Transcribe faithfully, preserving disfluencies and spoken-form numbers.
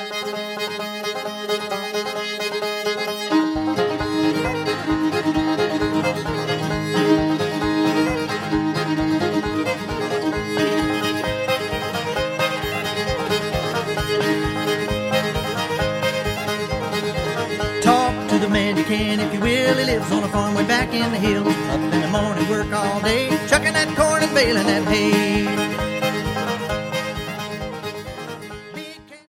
Talk to the man you can if you will. He lives on a farm way back in the hills. Up in the morning, work all day, chucking that corn and baling that hay.